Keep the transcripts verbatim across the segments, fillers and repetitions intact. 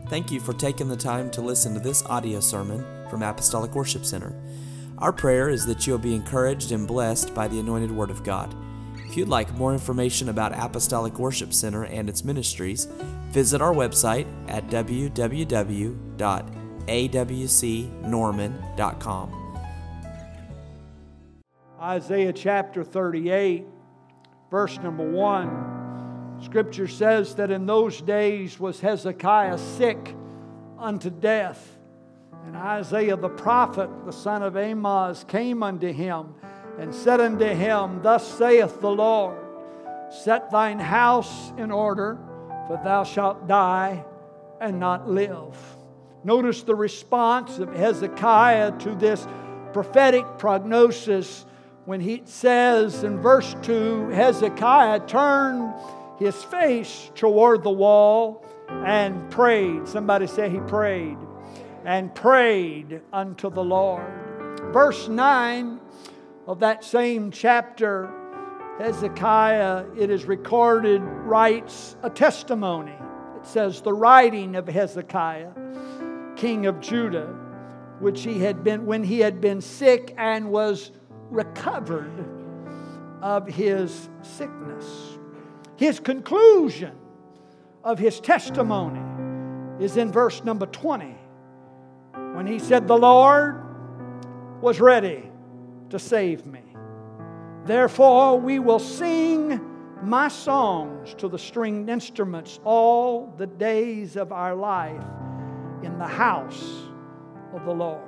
Thank you for taking the time to listen to this audio sermon from Apostolic Worship Center. Our prayer is that you'll be encouraged and blessed by the anointed Word of God. If you'd like more information about Apostolic Worship Center and its ministries, visit our website at w w w dot a w c norman dot com. Isaiah chapter thirty-eight, verse number one. Scripture says that in those days was Hezekiah sick unto death. And Isaiah the prophet, the son of Amoz, came unto him and said unto him, Thus saith the Lord, Set thine house in order, for thou shalt die and not live. Notice the response of Hezekiah to this prophetic prognosis when he says in verse two, Hezekiah turned his face toward the wall and prayed. Somebody say he prayed. And prayed unto the Lord. Verse nine of that same chapter, Hezekiah, it is recorded, writes a testimony. It says, the writing of Hezekiah, king of Judah, which he had been, when he had been sick and was recovered of his sickness. His conclusion of his testimony is in verse number twenty, when he said, The Lord was ready to save me. Therefore we will sing my songs to the stringed instruments all the days of our life in the house of the Lord.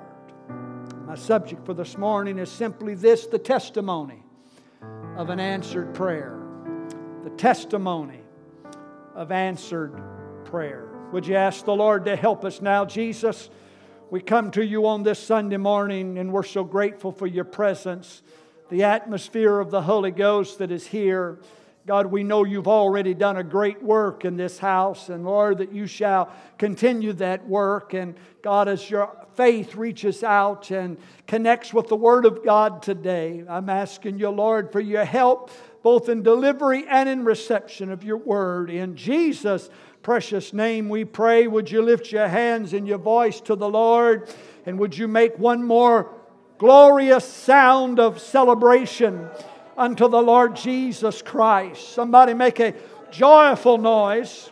My subject for this morning is simply this, the testimony of an answered prayer. The testimony of answered prayer. Would you ask the Lord to help us now? Jesus, we come to you on this Sunday morning and we're so grateful for your presence, the atmosphere of the Holy Ghost that is here. God, we know you've already done a great work in this house, and Lord, that you shall continue that work. And God, as your faith reaches out and connects with the Word of God today, I'm asking you, Lord, for your help both in delivery and in reception of your Word. In Jesus' precious name we pray. Would you lift your hands and your voice to the Lord, and would you make one more glorious sound of celebration unto the Lord Jesus Christ. Somebody make a joyful noise.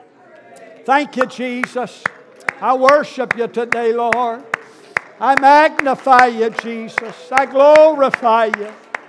Thank you, Jesus. I worship you today, Lord. I magnify you, Jesus. I glorify you.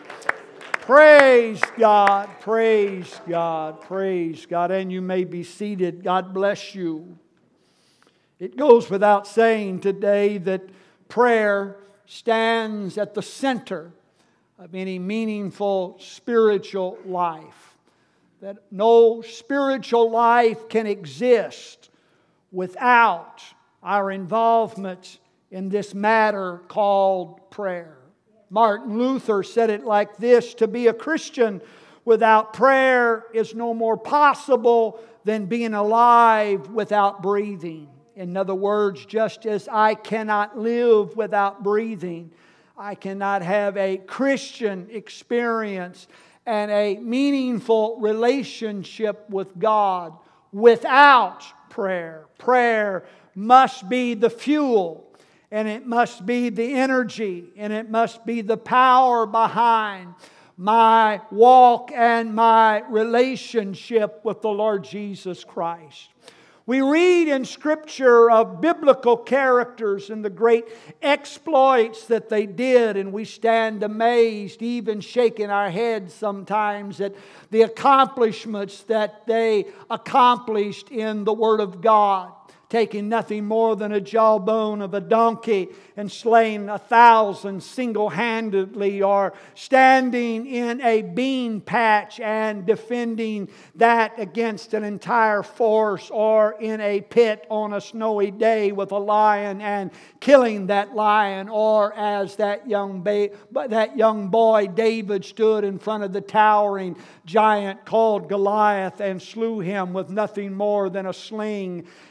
Praise God, praise God, praise God. And you may be seated. God bless you. It goes without saying today that prayer stands at the center of any meaningful spiritual life. That no spiritual life can exist without our involvement in this matter called prayer. Martin Luther said it like this, to be a Christian without prayer is no more possible than being alive without breathing. In other words, just as I cannot live without breathing, I cannot have a Christian experience and a meaningful relationship with God without prayer. Prayer must be the fuel, and it must be the energy, and it must be the power behind my walk and my relationship with the Lord Jesus Christ. We read in Scripture of biblical characters and the great exploits that they did, and we stand amazed, even shaking our heads sometimes at the accomplishments that they accomplished in the Word of God. Taking nothing more than a jawbone of a donkey and slaying a thousand single-handedly, or standing in a bean patch and defending that against an entire force, or in a pit on a snowy day with a lion and killing that lion, or as that young ba- that young boy David stood in front of the towering giant called Goliath and slew him with nothing more than a sling and a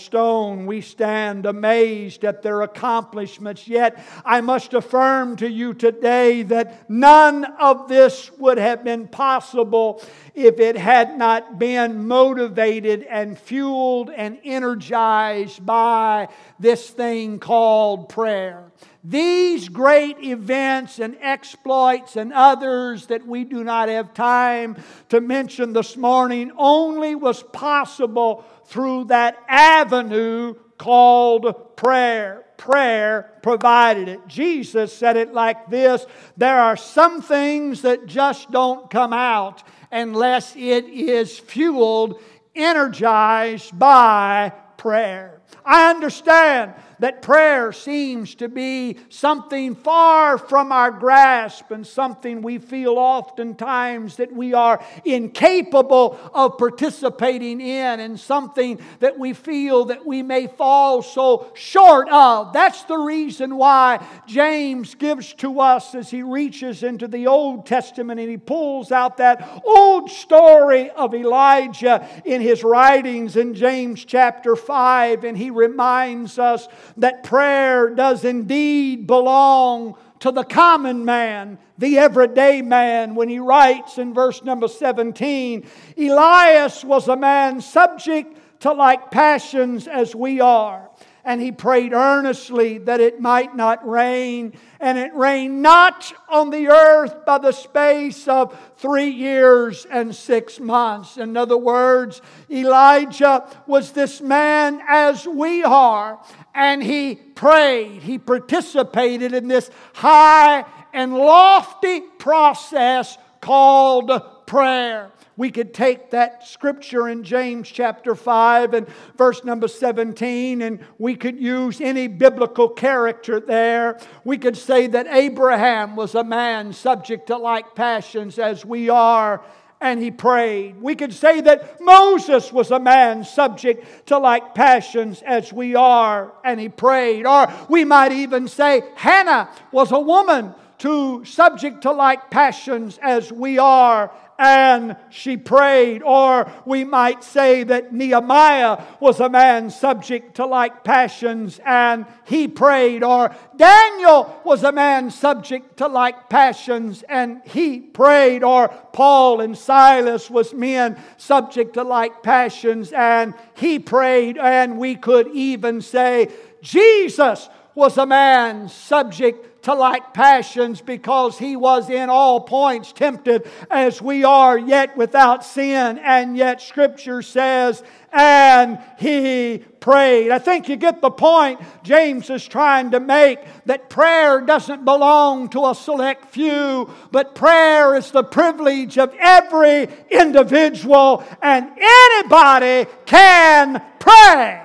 stone. We stand amazed at their accomplishments. Yet I must affirm to you today that none of this would have been possible if it had not been motivated and fueled and energized by this thing called prayer. These great events and exploits and others that we do not have time to mention this morning only was possible through that avenue called prayer. Prayer provided it. Jesus said it like this: there are some things that just don't come out unless it is fueled, energized by prayer. I understand that prayer seems to be something far from our grasp and something we feel oftentimes that we are incapable of participating in, and something that we feel that we may fall so short of. That's the reason why James gives to us, as he reaches into the Old Testament and he pulls out that old story of Elijah in his writings in James chapter five, and he reminds us that prayer does indeed belong to the common man, the everyday man, when he writes in verse number seventeen, Elias was a man subject to like passions as we are. And he prayed earnestly that it might not rain. And it rained not on the earth by the space of three years and six months. In other words, Elijah was this man as we are. And he prayed. He participated in this high and lofty process called prayer. We could take that scripture in James chapter five and verse number seventeen, and we could use any biblical character there. We could say that Abraham was a man subject to like passions as we are, and he prayed. We could say that Moses was a man subject to like passions as we are, and he prayed. Or we might even say Hannah was a woman to subject to like passions as we are, and she prayed. Or we might say that Nehemiah was a man subject to like passions and he prayed. Or Daniel was a man subject to like passions and he prayed. Or Paul and Silas was men subject to like passions and he prayed. And we could even say Jesus was a man subject to like passions because he was in all points tempted as we are, yet without sin. And yet Scripture says, and he prayed. I think you get the point James is trying to make, that prayer doesn't belong to a select few, but prayer is the privilege of every individual, and anybody can pray.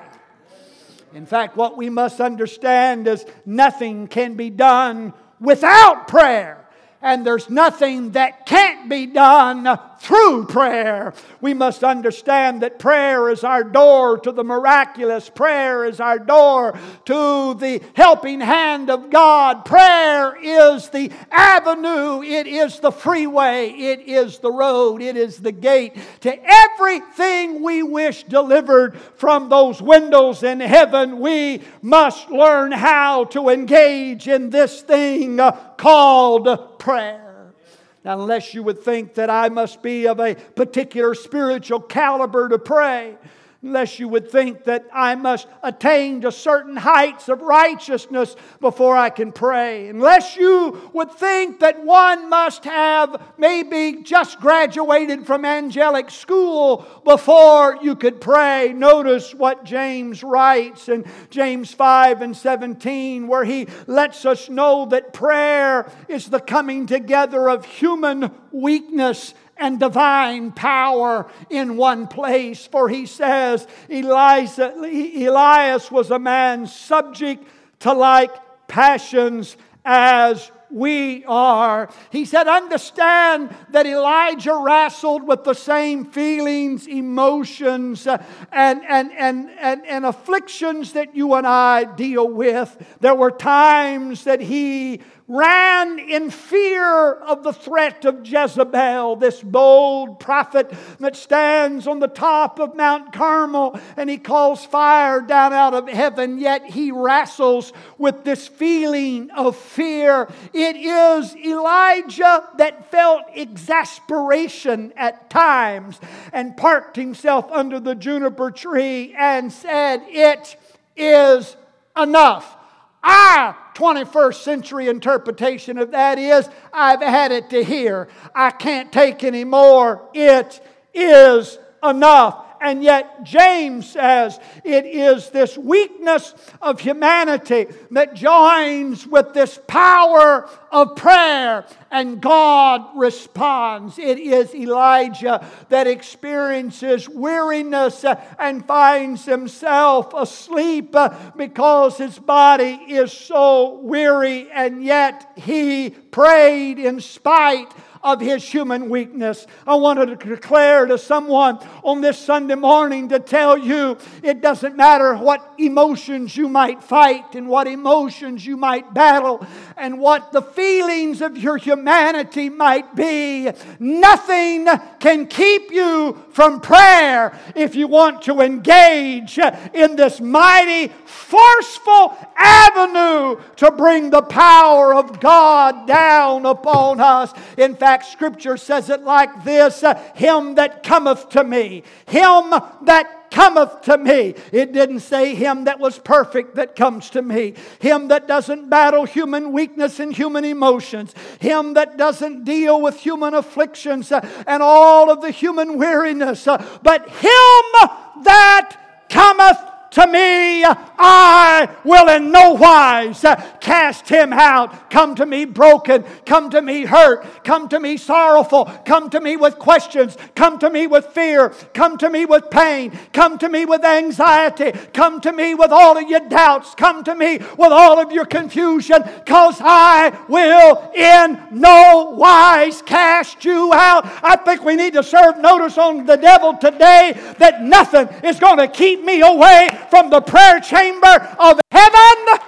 In fact, what we must understand is nothing can be done without prayer. And there's nothing that can't be done through prayer. We must understand that prayer is our door to the miraculous. Prayer is our door to the helping hand of God. Prayer is the avenue. It is the freeway. It is the road. It is the gate to everything we wish delivered from those windows in heaven. We must learn how to engage in this thing called prayer. Now, unless you would think that I must be of a particular spiritual caliber to pray, unless you would think that I must attain to certain heights of righteousness before I can pray, unless you would think that one must have maybe just graduated from angelic school before you could pray, notice what James writes in James five and seventeen, where he lets us know that prayer is the coming together of human weakness and divine power in one place. For he says, Elias, Elias was a man subject to like passions as we are. He said, understand that Elijah wrestled with the same feelings, emotions, uh, and, and, and, and, and afflictions that you and I deal with. There were times that he ran in fear of the threat of Jezebel, this bold prophet that stands on the top of Mount Carmel and he calls fire down out of heaven, yet he wrestles with this feeling of fear. It is Elijah that felt exasperation at times and parked himself under the juniper tree and said, "It is enough." Our twenty-first century interpretation of that is, I've had it to here. I can't take any more. It is enough. And yet James says it is this weakness of humanity that joins with this power of prayer, and God responds. It is Elijah that experiences weariness and finds himself asleep because his body is so weary, and yet he prayed in spite of his human weakness. I wanted to declare to someone on this Sunday morning to tell you it doesn't matter what emotions you might fight and what emotions you might battle and what the feelings of your humanity might be. Nothing can keep you from prayer if you want to engage in this mighty, forceful avenue to bring the power of God down upon us. In fact, Scripture says it like this: him that cometh to me, him that cometh to me. It didn't say him that was perfect that comes to me. Him that doesn't battle human weakness and human emotions. Him that doesn't deal with human afflictions and all of the human weariness. But him that cometh to me, I will in no wise cast him out. Come to me broken. Come to me hurt. Come to me sorrowful. Come to me with questions. Come to me with fear. Come to me with pain. Come to me with anxiety. Come to me with all of your doubts. Come to me with all of your confusion, because I will in no wise cast you out. I think we need to serve notice on the devil today that nothing is going to keep me away from the prayer chamber of heaven.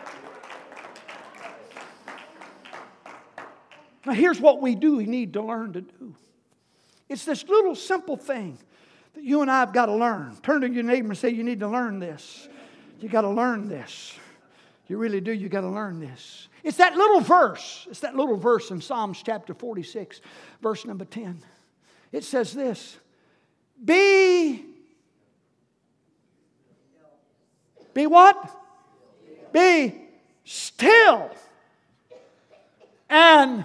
Now here's what we do, we need to learn to do. It's this little simple thing that you and I have got to learn. Turn to your neighbor and say, you need to learn this. You got to learn this. You really do, you got to learn this. It's that little verse. It's that little verse in Psalms chapter forty-six, verse number ten. It says this: Be Be what? Be still. And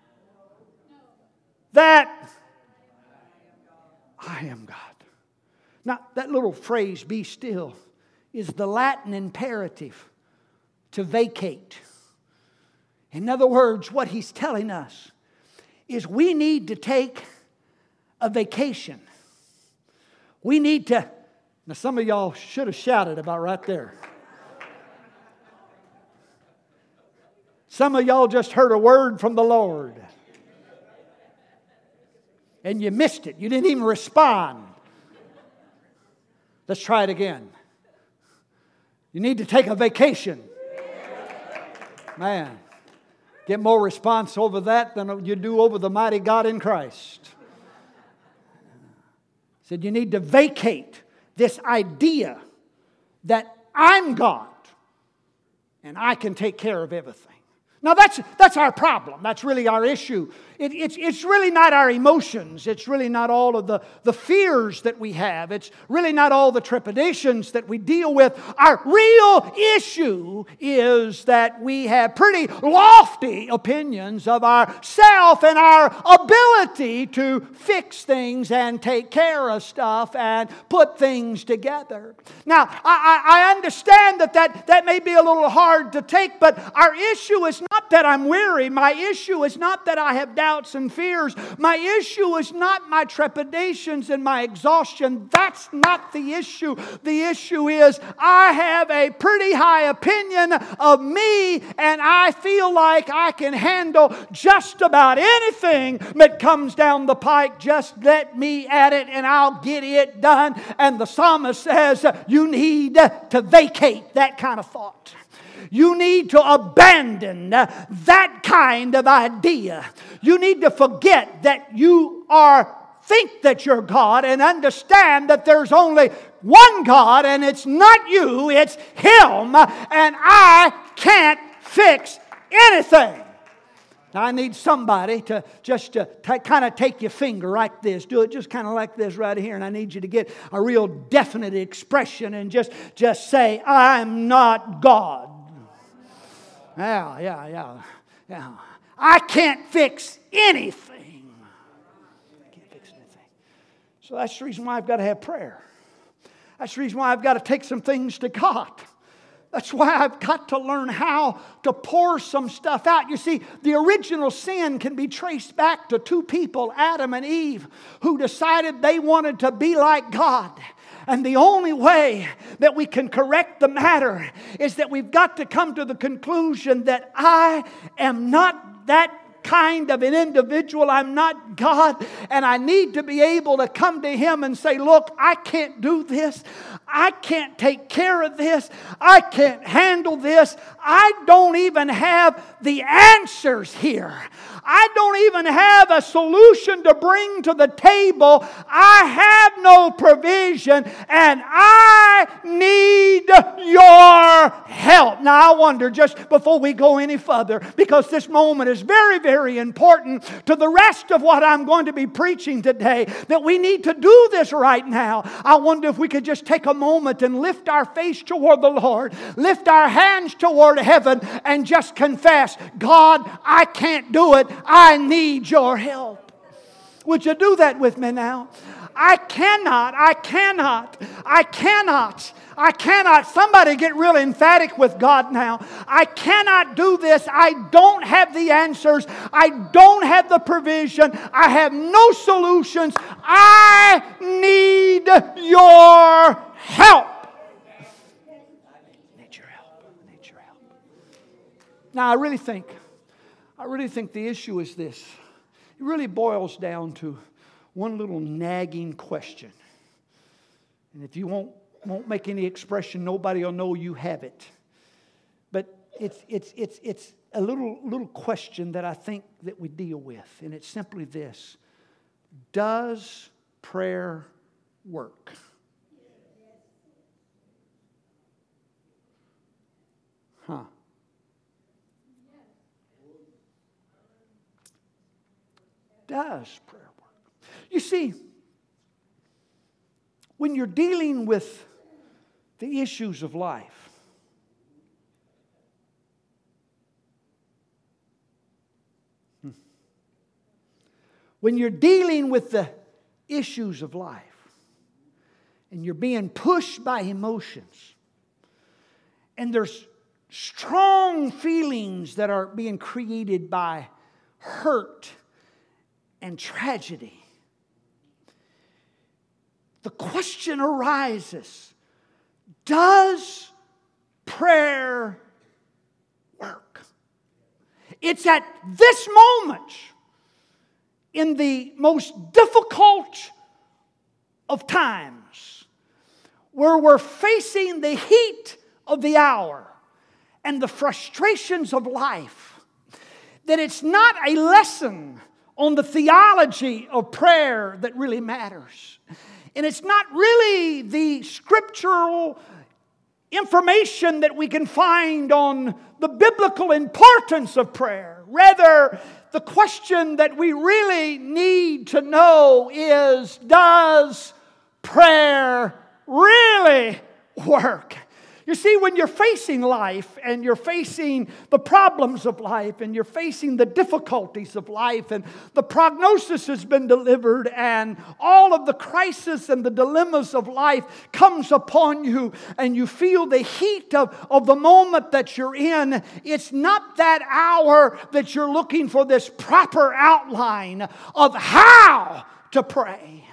that I am God. Now, that little phrase, be still, is the Latin imperative to vacate. In other words, what he's telling us is we need to take a vacation. We need to... Now, some of y'all should have shouted about right there. Some of y'all just heard a word from the Lord. And you missed it. You didn't even respond. Let's try it again. You need to take a vacation. Man, get more response over that than you do over the mighty God in Christ. Said you need to vacate this idea that I'm God and I can take care of everything. Now that's that's our problem. That's really our issue. It, it's, it's really not our emotions. It's really not all of the, the fears that we have. It's really not all the trepidations that we deal with. Our real issue is that we have pretty lofty opinions of ourself and our ability to fix things and take care of stuff and put things together. Now, I, I understand that, that that may be a little hard to take, but our issue is not that I'm weary. My issue is not that I have doubts and fears. My issue is not my trepidations and my exhaustion. That's not the issue. The issue is I have a pretty high opinion of me, and I feel like I can handle just about anything that comes down the pike. Just let me at it and I'll get it done. And the psalmist says you need to vacate that kind of thought. You need to abandon that kind of idea. You need to forget that you are, think that you're God, and understand that there's only one God, and it's not you, it's Him, and I can't fix anything. Now, I need somebody to just to t- kind of take your finger like this. Do it just kind of like this right here. And I need you to get a real definite expression and just, just say, I'm not God. Yeah, yeah, yeah, yeah. I can't fix anything. I can't fix anything. So that's the reason why I've got to have prayer. That's the reason why I've got to take some things to God. That's why I've got to learn how to pour some stuff out. You see, the original sin can be traced back to two people, Adam and Eve, who decided they wanted to be like God. And the only way that we can correct the matter is that we've got to come to the conclusion that I am not that kind of an individual. I'm not God, and I need to be able to come to Him and say, look, I can't do this. I can't take care of this. I can't handle this. I don't even have the answers here. I don't even have a solution to bring to the table. I have no provision, and I need your help. Now, I wonder, just before we go any further, because this moment is very, very important to the rest of what I'm going to be preaching today, that we need to do this right now. I wonder if we could just take a moment and lift our face toward the Lord, lift our hands toward heaven, and just confess, God, I can't do it. I need your help. Would you do that with me now? I cannot, I cannot, I cannot, I cannot. Somebody get real emphatic with God now. I cannot do this. I don't have the answers. I don't have the provision. I have no solutions. I need your help. I need your help. I need your help. Now, I really think, I really think the issue is this. It really boils down to one little nagging question. And if you won't, won't make any expression, nobody will know you have it. But it's, it's, it's, it's a little, little question that I think that we deal with. And it's simply this. Does prayer work? Huh. Does prayer work? You see, when you're dealing with the issues of life, when you're dealing with the issues of life, and you're being pushed by emotions, and there's strong feelings that are being created by hurt and tragedy, the question arises, does prayer work? It's at this moment, in the most difficult of times, where we're facing the heat of the hour and the frustrations of life, that it's not a lesson on the theology of prayer that really matters. And it's not really the scriptural information that we can find on the biblical importance of prayer. Rather, the question that we really need to know is, does prayer really work? You see, when you're facing life and you're facing the problems of life and you're facing the difficulties of life and the prognosis has been delivered and all of the crisis and the dilemmas of life comes upon you and you feel the heat of, of the moment that you're in, it's not that hour that you're looking for this proper outline of how to pray.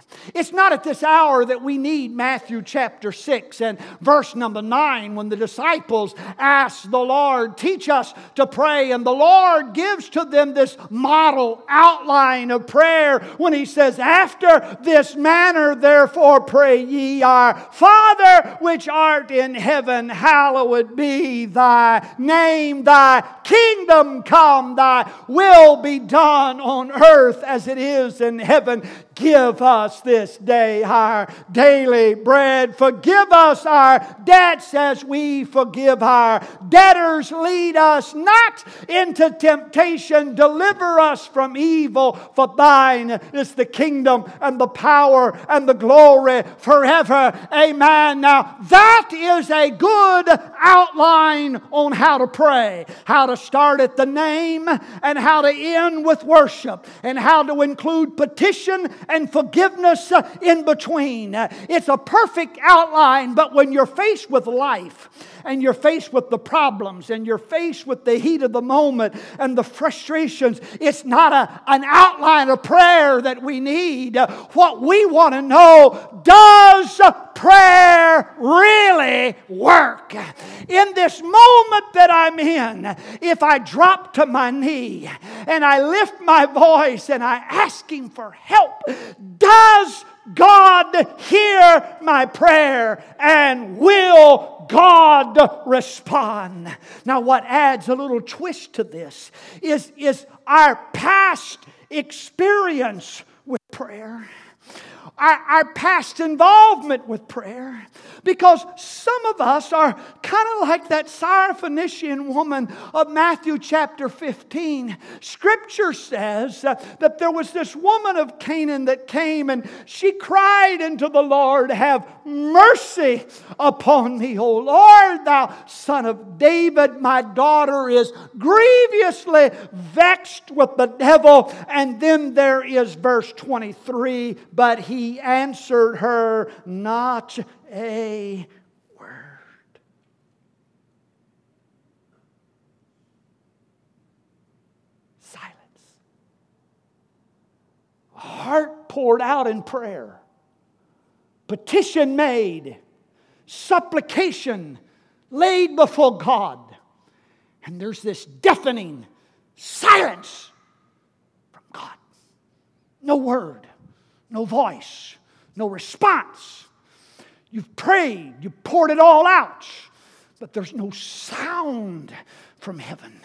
It's not at this hour that we need Matthew chapter six and verse number nine when the disciples ask the Lord, teach us to pray. And the Lord gives to them this model outline of prayer when He says, after this manner therefore pray ye, our Father which art in heaven, hallowed be thy name. Thy kingdom come, thy will be done on earth as it is in heaven. Give us this day our daily bread. Forgive us our debts as we forgive our debtors. Lead us not into temptation. Deliver us from evil. For thine is the kingdom and the power and the glory forever. Amen. Now that is a good outline on how to pray. How to start at the name and how to end with worship. And how to include petition and forgiveness in between. It's a perfect outline, but when you're faced with life and you're faced with the problems and you're faced with the heat of the moment and the frustrations, it's not a, an outline of prayer that we need. What we want to know, does prayer really work? In this moment that I'm in, if I drop to my knee and I lift my voice and I ask Him for help, does God hear my prayer, and will God respond? Now what adds a little twist to this is, is our past experience with prayer. Our, our past involvement with prayer. Because some of us are kind of like that Syrophoenician woman of Matthew chapter fifteen. Scripture says uh, that there was this woman of Canaan that came and she cried unto the Lord, have mercy upon me, O Lord, thou son of David. My daughter is grievously vexed with the devil. And then there is verse twenty-three, but he answered her not a word. Silence. Heart poured out in prayer. Petition made. Supplication laid before God. And there's this deafening silence from God. No word. No voice, no response. You've prayed, you've poured it all out, but there's no sound from heaven.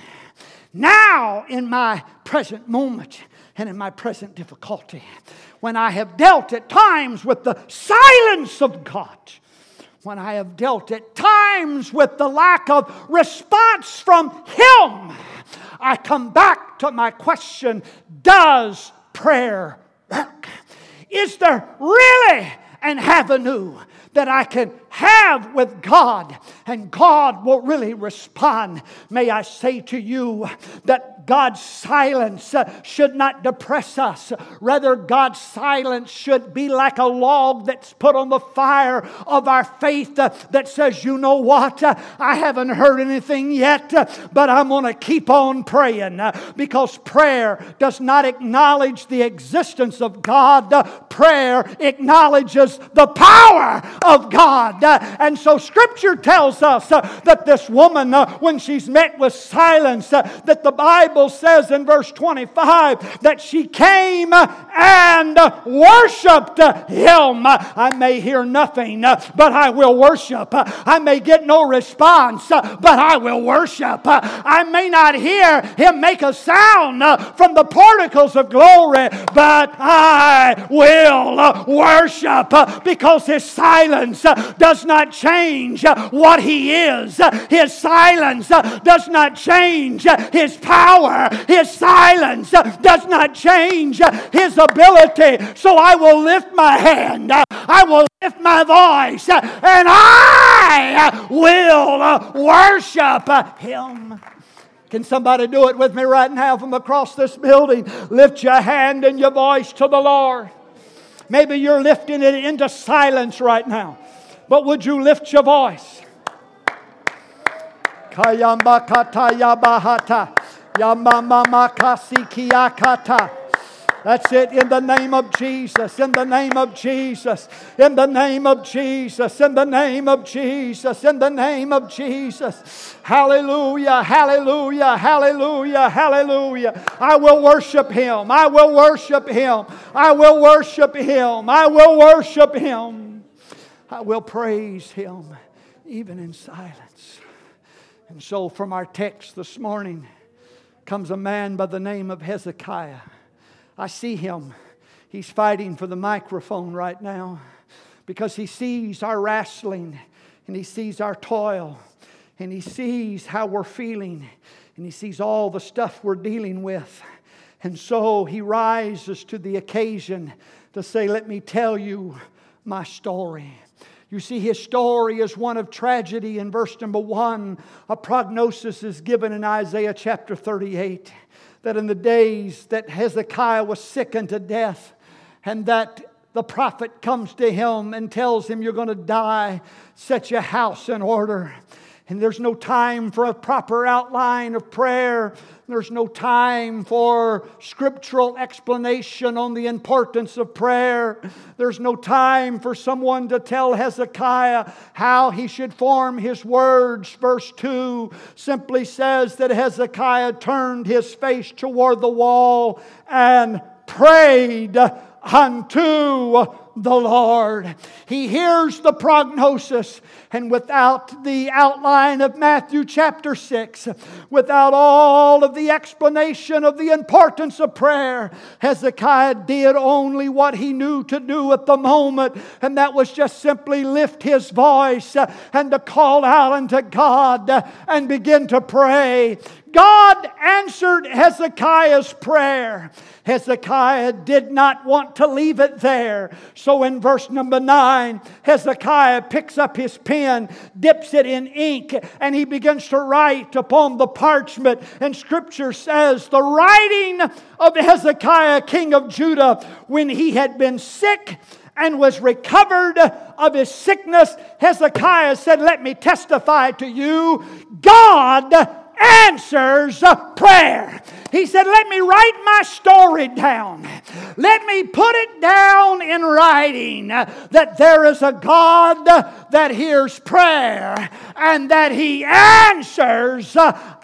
Now, in my present moment and in my present difficulty, when I have dealt at times with the silence of God, when I have dealt at times with the lack of response from Him, I come back to my question, does prayer work? Is there really an avenue that I can have with God and God will really respond? May I say to you that God's silence should not depress us. Rather, God's silence should be like a log that's put on the fire of our faith that says, you know what? I haven't heard anything yet, but I'm going to keep on praying, because prayer does not acknowledge the existence of God. Prayer acknowledges the power of God. And so Scripture tells us that this woman, when she's met with silence, that the Bible says in verse twenty-five that she came and worshipped Him. I may hear nothing, but I will worship. I may get no response, but I will worship. I may not hear Him make a sound from the particles of glory, but I will worship, because His silence does not change what He is. His silence does not change His power. His silence does not change His ability. So I will lift my hand, I will lift my voice, and I will worship Him. Can somebody do it with me right now from across this building? Lift your hand and your voice to the Lord. Maybe you're lifting it into silence right now, but would you lift your voice? Kayamba kataya bahata. Yamama makasi kiyakata. That's it. In the name of Jesus. In the name of Jesus. In the name of Jesus. In the name of Jesus. In the name of Jesus. Hallelujah. Hallelujah. Hallelujah. Hallelujah. I will worship Him. I will worship Him. I will worship Him. I will worship Him. I will praise Him even in silence. And so from our text this morning comes a man by the name of Hezekiah. I see him. He's fighting for the microphone right now because he sees our wrestling and he sees our toil and he sees how we're feeling and he sees all the stuff we're dealing with. And so he rises to the occasion to say, let me tell you my story. You see, his story is one of tragedy. In verse number one, a prognosis is given in Isaiah chapter thirty-eight. That in the days that Hezekiah was sick unto death, and that the prophet comes to him and tells him, you're going to die, set your house in order. And there's no time for a proper outline of prayer. There's no time for scriptural explanation on the importance of prayer. There's no time for someone to tell Hezekiah how he should form his words. Verse two simply says that Hezekiah turned his face toward the wall and prayed unto the Lord. He hears the prognosis, and without the outline of Matthew chapter six, without all of the explanation of the importance of prayer, Hezekiah did only what he knew to do at the moment, and that was just simply lift his voice and to call out unto God and begin to pray. God answered Hezekiah's prayer. Hezekiah did not want to leave it there. So in verse number nine, Hezekiah picks up his pen, dips it in ink, and he begins to write upon the parchment. And Scripture says, the writing of Hezekiah, king of Judah, when he had been sick and was recovered of his sickness, Hezekiah said, let me testify to you, God answers prayer. He said, let me write my story down. Let me put it down in writing that there is a God that hears prayer and that He answers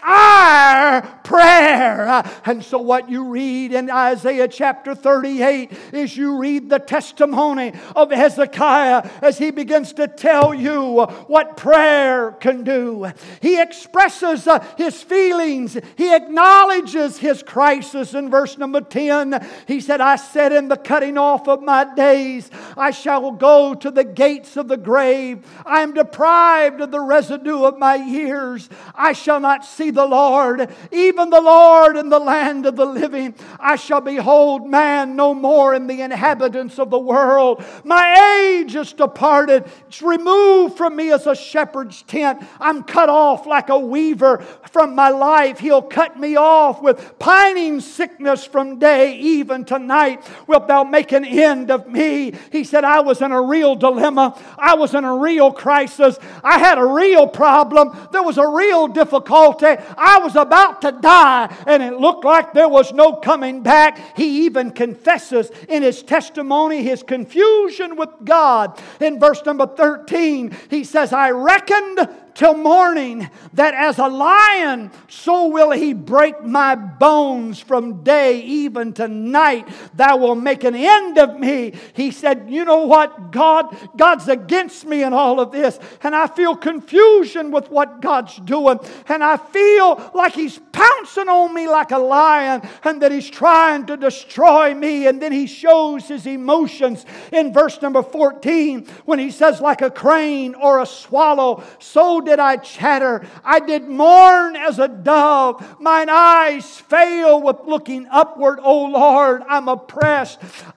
our prayer. And so what you read in Isaiah chapter thirty-eight is you read the testimony of Hezekiah as he begins to tell you what prayer can do. He expresses his feelings. He acknowledges his crisis. In verse number ten, he said, I said in the cutting off of my days, I shall go to the gates of the grave. I am deprived of the residue of my years. I shall not see the Lord, even the Lord in the land of the living. I shall behold man no more in the inhabitants of the world. My age is departed. It's removed from me as a shepherd's tent. I'm cut off like a weaver from my life. He'll cut me off with pining sickness from day even to night. Wilt thou make an end of me? He said, I was in a real dilemma. I was in a real crisis. I had a real problem. There was a real difficulty. I was about to die, and it looked like there was no coming back. He even confesses in his testimony his confusion with God. In verse number thirteen, he says, I reckoned till morning that as a lion, so will he break my bones from day even to night. Thou will make an end of me. He said, you know what, God, God's against me in all of this. And I feel confusion with what God's doing. And I feel like He's pouncing on me like a lion and that He's trying to destroy me. And then he shows his emotions in verse number fourteen when he says, like a crane or a swallow, so did I chatter. I did mourn as a dove. Mine eyes fail with looking upward. O Lord, I'm oppressed.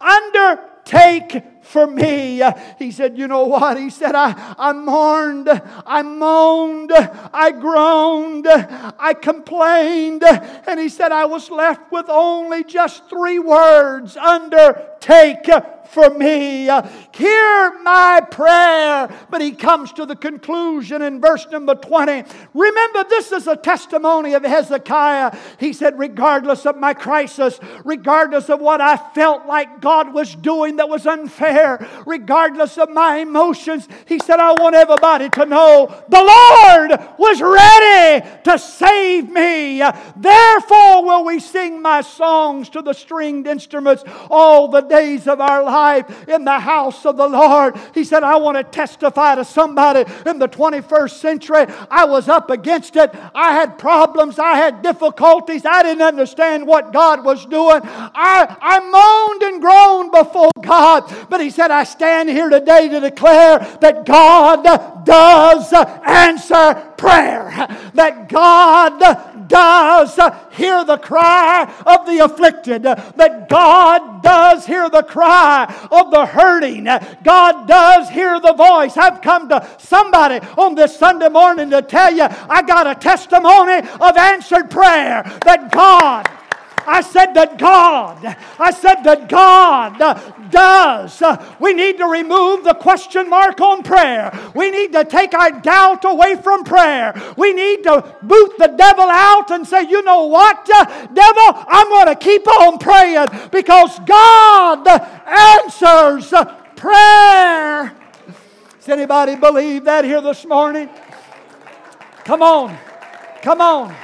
Undertake for me. He said, you know what? He said, I, I mourned, I moaned, I groaned, I complained. And he said, I was left with only just three words. Undertake out for me. Hear my prayer. But he comes to the conclusion in verse number twenty. Remember, this is a testimony of Hezekiah. He said, regardless of my crisis, regardless of what I felt like God was doing that was unfair, regardless of my emotions, he said, I want everybody to know the Lord was ready to save me. Therefore will we sing my songs to the stringed instruments all the days of our life in the house of the Lord. He said, I want to testify to somebody in the twenty-first century. I was up against it. I had problems. I had difficulties. I didn't understand what God was doing. I, I moaned and groaned before God. But he said, I stand here today to declare that God does answer prayer. That God does hear the cry of the afflicted. That God does hear the cry of the hurting. God does hear the voice. I've come to somebody on this Sunday morning to tell you, I got a testimony of answered prayer. That God I said that God, I said that God does. We need to remove the question mark on prayer. We need to take our doubt away from prayer. We need to boot the devil out and say, you know what, devil, I'm going to keep on praying because God answers prayer. Does anybody believe that here this morning? Come on. Come on.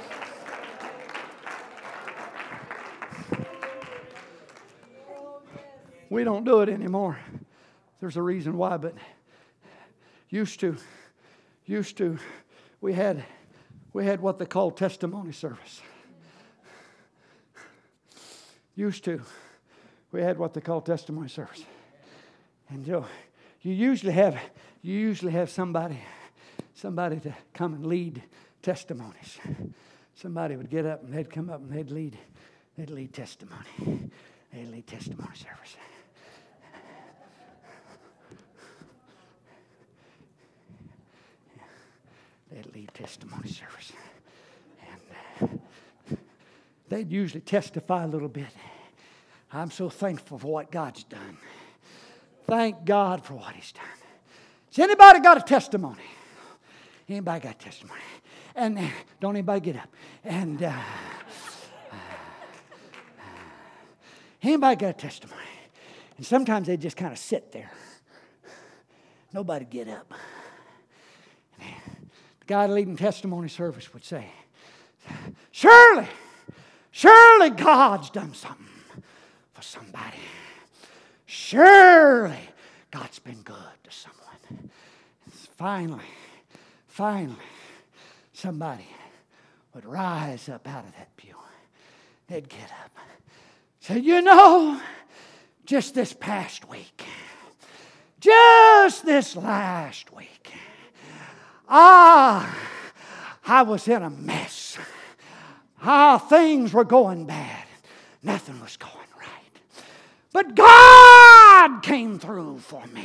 We don't do it anymore. There's a reason why, but used to, used to, we had, we had what they call testimony service. Used to, we had what they call testimony service, and you know, you usually have, you usually have somebody, somebody to come and lead testimonies. Somebody would get up and they'd come up and they'd lead, they'd lead testimony. They'd lead testimony service. They'd lead testimony service. And uh, they'd usually testify a little bit. I'm so thankful for what God's done. Thank God for what He's done. Has anybody got a testimony? Anybody got a testimony? And uh, don't anybody get up. And uh, anybody got a testimony? And sometimes they just kind of sit there. Nobody get up. The guy leading testimony service would say, surely, surely God's done something for somebody. Surely God's been good to someone. And finally, finally, somebody would rise up out of that pew. They'd get up. Say, you know, just this past week, just this last week, ah, I was in a mess. Ah, things were going bad. Nothing was going right. But God came through for me.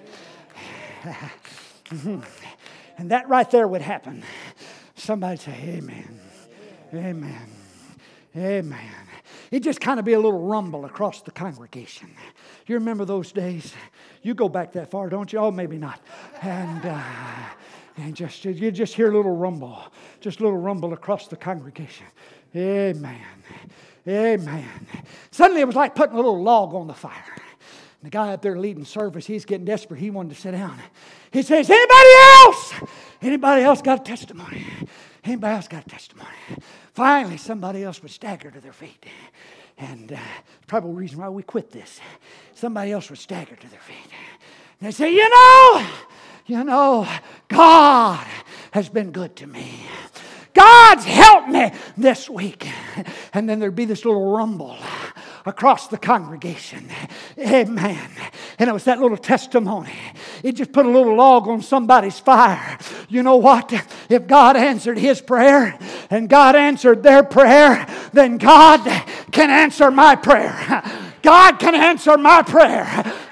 And that right there would happen. Somebody say, amen. Amen. Amen. It'd just kind of be a little rumble across the congregation. You remember those days? You go back that far, don't you? Oh, maybe not. And uh, and just you just hear a little rumble, just a little rumble across the congregation. Amen. Amen. Suddenly it was like putting a little log on the fire. The guy up there leading service, he's getting desperate. He wanted to sit down. He says, anybody else? Anybody else got a testimony? Anybody else got a testimony? Finally, somebody else would stagger to their feet. And uh, probably the reason why we quit this. Somebody else would stagger to their feet. And they say, you know, you know, God has been good to me. God's helped me this week. And then there'd be this little rumble across the congregation. Amen. And it was that little testimony. It just put a little log on somebody's fire. You know what? If God answered his prayer and God answered their prayer, then God can answer my prayer. God can answer my prayer.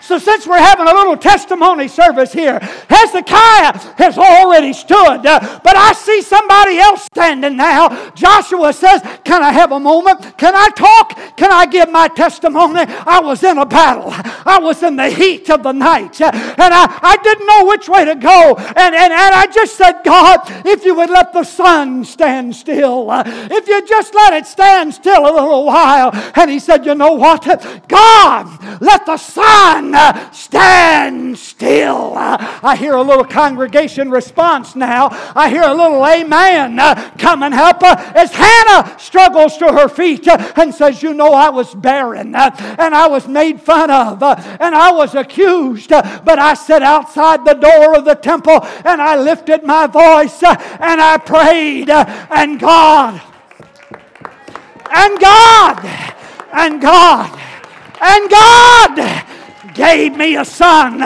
So since we're having a little testimony service here, Hezekiah has already stood, uh, but I see somebody else standing now. Joshua says, can I have a moment? Can I talk? Can I give my testimony? I was in a battle. I was in the heat of the night, uh, and I, I didn't know which way to go. And, and, and I just said, God, if you would let the sun stand still, uh, if you just let it stand still a little while. And he said, you know what? God, let the sun uh, stand still. Uh, I hear a little congregation response now. I hear a little amen uh, coming up uh, as Hannah struggles to her feet uh, and says, you know, I was barren uh, and I was made fun of uh, and I was accused, uh, but I sat outside the door of the temple and I lifted my voice uh, and I prayed uh, and God and God and God and God gave me a son.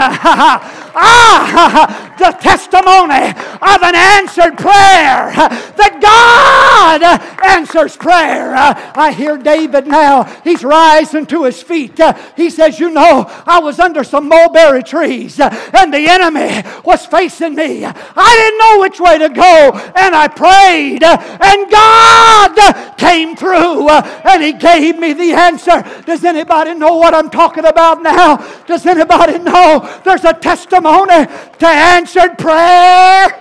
Ah, the testimony of an answered prayer. That God answers prayer. I hear David now. He's rising to his feet. He says, you know, I was under some mulberry trees and the enemy was facing me. I didn't know which way to go, and I prayed, and God came through and He gave me the answer. Does anybody know what I'm talking about now? Does anybody know there's a testimony to answered prayer?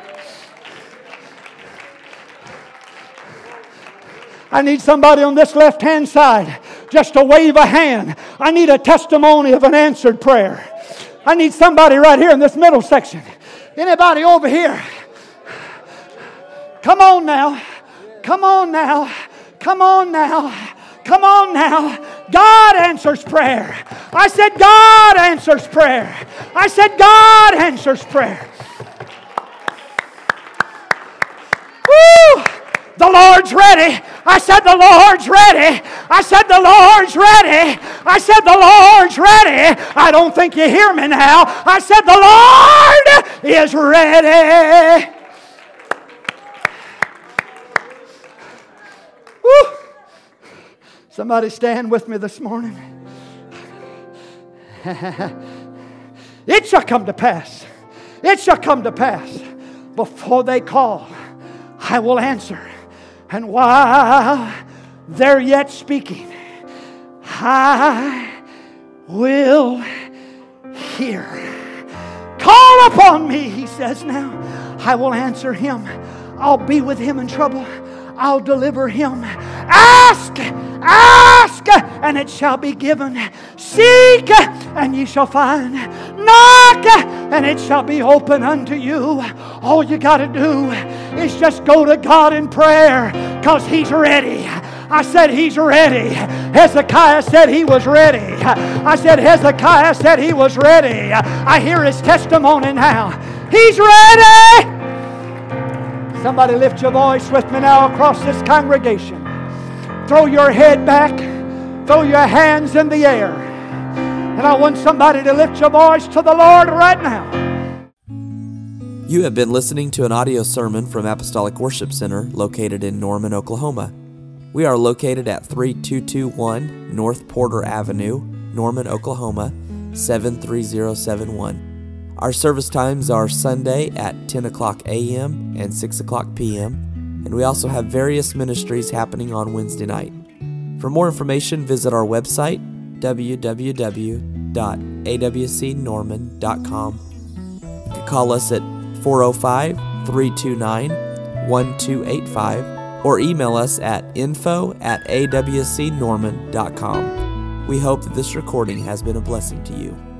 I need somebody on this left-hand side just to wave a hand. I need a testimony of an answered prayer. I need somebody right here in this middle section. Anybody over here? Come on now. Come on now. Come on now. Come on now. God answers prayer. I said God answers prayer. I said God answers prayer. Woo! The Lord's ready. I said the Lord's ready. I said the Lord's ready. I said the Lord's ready. I don't think you hear me now. I said the Lord is ready. Woo! Somebody stand with me this morning. It shall come to pass. It shall come to pass. Before they call, I will answer. And while they're yet speaking, I will hear. Call upon me, He says now. I will answer him. I'll be with him in trouble. I'll deliver him. Ask, ask, and it shall be given. Seek, and ye shall find. Knock, and it shall be open unto you. All you got to do is just go to God in prayer, because He's ready. I said He's ready. Hezekiah said he was ready. I said Hezekiah said he was ready. I hear his testimony now. He's ready. Somebody lift your voice with me now across this congregation. Throw your head back. Throw your hands in the air. And I want somebody to lift your voice to the Lord right now. You have been listening to an audio sermon from Apostolic Worship Center located in Norman, Oklahoma. We are located at three two two one North Porter Avenue, Norman, Oklahoma, seven three zero seven one. Our service times are Sunday at ten o'clock a.m. and six o'clock p.m., and we also have various ministries happening on Wednesday night. For more information, visit our website, w w w dot a w c norman dot com. You can call us at four oh five, three two nine, one two eight five or email us at info at a w c norman dot com. We hope that this recording has been a blessing to you.